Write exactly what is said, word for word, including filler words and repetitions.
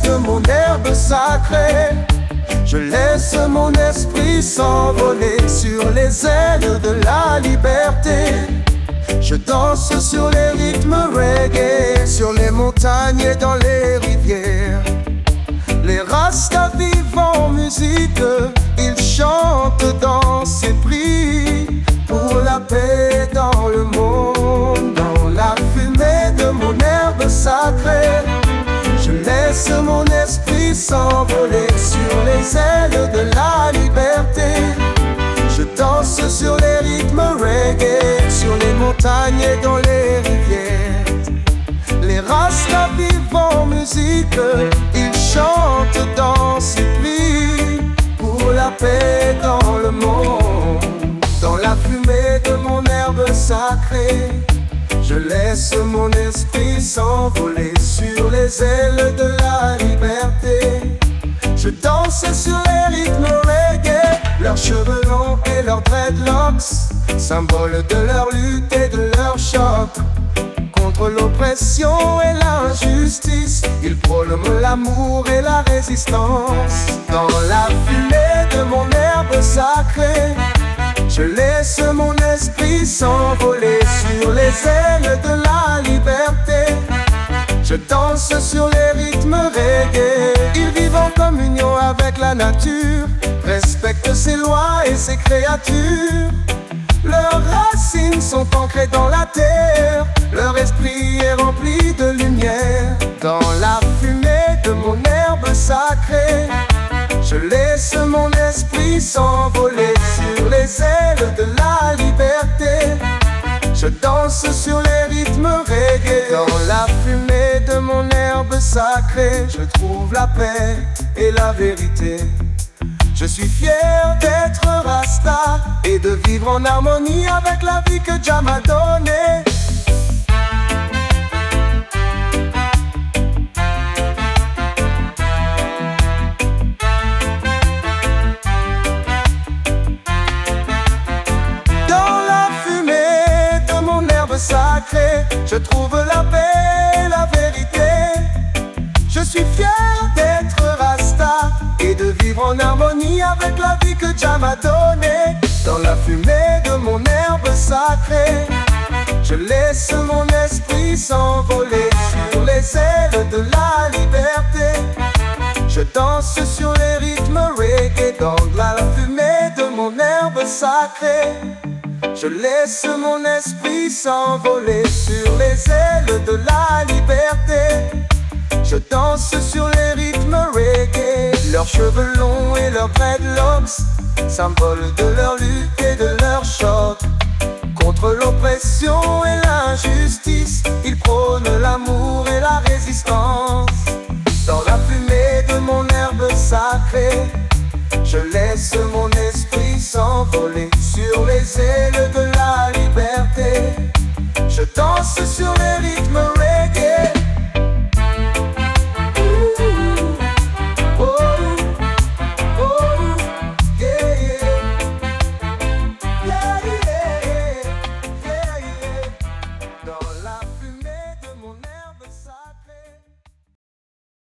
de mon herbe sacrée. Je laisse mon esprit s'envoler sur les ailes de la liberté. Je danse sur les rythmes reggae, sur les montagnes et dans les rivières. Les Rastas vivent en musique, ils chantent, dansent et prient pour la paix dans le monde. Dans la fumée de mon herbe sacrée, je laisse mon esprit s'envoler sur les ailes de la liberté. Je danse sur les rythmes reggae, sur les montagnes et dans les rivières. Les Rastas vivent en musique, ils chantent, dansent et prient pour la paix dans le monde. Dans la fumée de mon herbe sacrée, je laisse mon esprit s'envoler sur les ailes de la liberté. Je danse sur les rythmes reggae, leurs cheveux longs et leurs dreadlocks, symbole de leur lutte et de leur choc. Contre l'oppression et l'injustice, ils prônent l'amour et la résistance. Dans la fumée de mon herbe sacrée, je laisse mon esprit s'envoler sur les ailes de la liberté. Je danse sur les rythmes reggae. Ils vivent en communion avec la nature, respectent ses lois et ses créatures. Leurs racines sont ancrées dans la terre, leur esprit est rempli de lumière. Dans la fumée de mon herbe sacrée, je laisse mon esprit s'envoler sur les ailes de la liberté. Je danse sur les rythmes reggae. Dans la fumée de mon herbe sacrée, je trouve la paix et la vérité. Je suis fier d'être Rasta et de vivre en harmonie avec la vie que Jah m'a donnée. Dans la fumée de mon herbe sacrée, je trouve la paix et la vérité. Je suis fier d'être Rasta et de vivre en harmonie avec la vie que Jah m'a donnée. Dans la fumée de mon herbe sacrée, je laisse mon esprit s'envoler sur les ailes de la liberté. Je danse sur les rythmes reggae. Dans la fumée de mon herbe sacrée, je laisse mon esprit s'envoler sur les ailes de la liberté. Je danse sur les rythmes reggae, leurs cheveux longs et leurs dreadlocks, symbole de leur lutte et de leur choc. Contre l'oppression et l'injustice, ils prônent l'amour et la résistance. Dans la fumée de mon herbe sacrée, je laisse mon esprit s'envoler sur les ailes